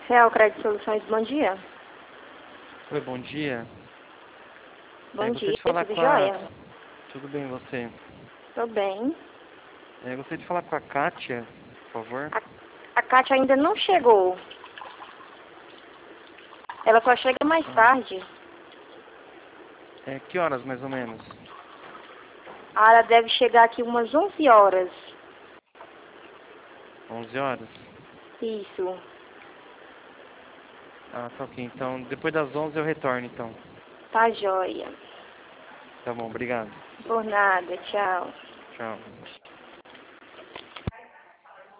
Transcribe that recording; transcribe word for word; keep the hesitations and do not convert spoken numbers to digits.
Real Crédito Soluções, bom dia. Oi, bom dia. Bom é, dia, gostaria de falar tudo com a... jóia? Tudo bem, você? Tô bem. É, gostaria de falar com a Kátia, por favor. A, a Kátia ainda não chegou. Ela só chega mais Ah. tarde. É, que horas, mais ou menos? Ah, ela deve chegar aqui umas onze horas. onze horas? Isso. Ah, tá ok. Então, depois das onze eu retorno, então. Tá jóia. Tá bom, obrigado. Por nada, tchau. Tchau.